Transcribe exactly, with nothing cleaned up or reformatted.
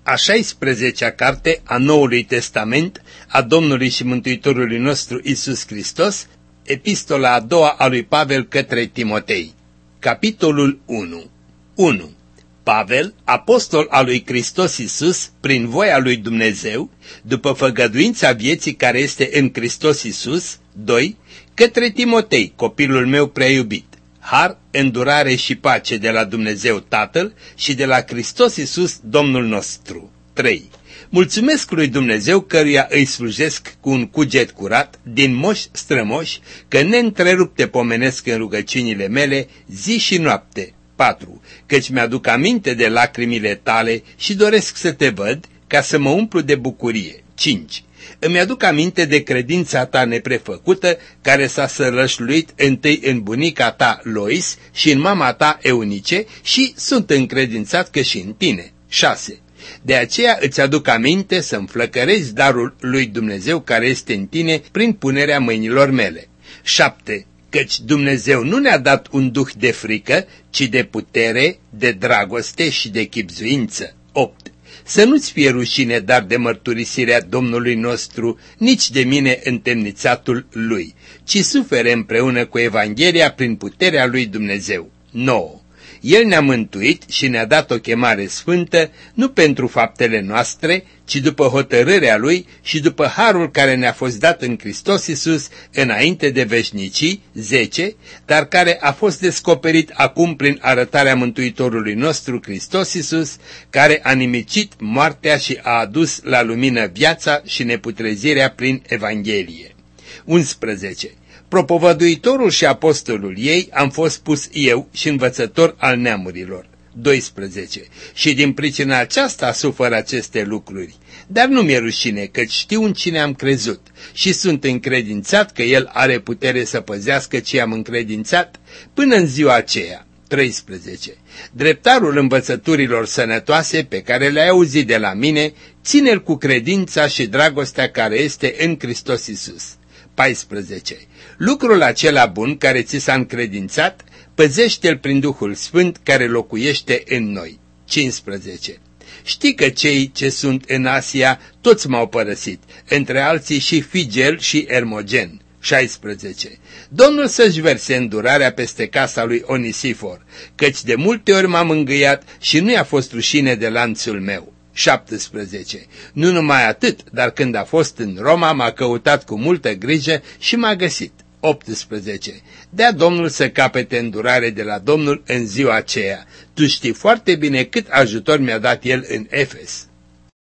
a șaisprezecea carte a Noului Testament a Domnului și Mântuitorului nostru Iisus Hristos, epistola a doua a lui Pavel către Timotei. Capitolul unu. unu. Pavel, apostol al lui Hristos Iisus, prin voia lui Dumnezeu, după făgăduința vieții care este în Hristos Iisus. doi. Către Timotei, copilul meu prea iubit, har, îndurare și pace de la Dumnezeu Tatăl și de la Hristos Iisus, Domnul nostru. trei. Mulțumesc lui Dumnezeu căruia îi slujesc cu un cuget curat, din moși strămoși, că neîntrerupte pomenesc în rugăciunile mele zi și noapte. patru. Căci mi-aduc aminte de lacrimile tale și doresc să te văd ca să mă umplu de bucurie. cinci. Îmi aduc aminte de credința ta neprefăcută, care s-a sălășluit întâi în bunica ta Lois și în mama ta Eunice și sunt încredințat că și în tine. șase. De aceea îți aduc aminte să înflăcărezi darul lui Dumnezeu care este în tine prin punerea mâinilor mele. șapte. Căci Dumnezeu nu ne-a dat un duh de frică, ci de putere, de dragoste și de chibzuință. opt. Să nu-ți fie rușine dar de mărturisirea Domnului nostru, nici de mine întemnițatul lui, ci sufere împreună cu Evanghelia prin puterea lui Dumnezeu. nouă. El ne-a mântuit și ne-a dat o chemare sfântă, nu pentru faptele noastre, ci după hotărârea Lui și după harul care ne-a fost dat în Hristos Iisus înainte de veșnicii. zece. Dar care a fost descoperit acum prin arătarea Mântuitorului nostru Hristos Iisus, care a nimicit moartea și a adus la lumină viața și neputrezirea prin Evanghelie. unsprezece. Propovăduitorul și apostolul ei am fost pus eu și învățător al neamurilor. doisprezece. Și din pricina aceasta sufăr aceste lucruri. Dar nu mi-e rușine, căci știu în cine am crezut și sunt încredințat că El are putere să păzească ce am încredințat până în ziua aceea. treisprezece. Dreptarul învățăturilor sănătoase pe care le-ai auzit de la mine, ține-l cu credința și dragostea care este în Hristos Iisus. paisprezece. Lucrul acela bun care ți s-a încredințat, păzește-l prin Duhul Sfânt care locuiește în noi. cincisprezece. Știi că cei ce sunt în Asia toți m-au părăsit, între alții și Figel și Ermogen. șaisprezece. Domnul să-și verse îndurarea peste casa lui Onisifor, căci de multe ori m-am îngâiat și nu i-a fost rușine de lanțul meu. șaptesprezece. Nu numai atât, dar când a fost în Roma m-a căutat cu multă grijă și m-a găsit. optsprezece. Dea Domnul să capete îndurare de la Domnul în ziua aceea. Tu știi foarte bine cât ajutor mi-a dat El în Efes.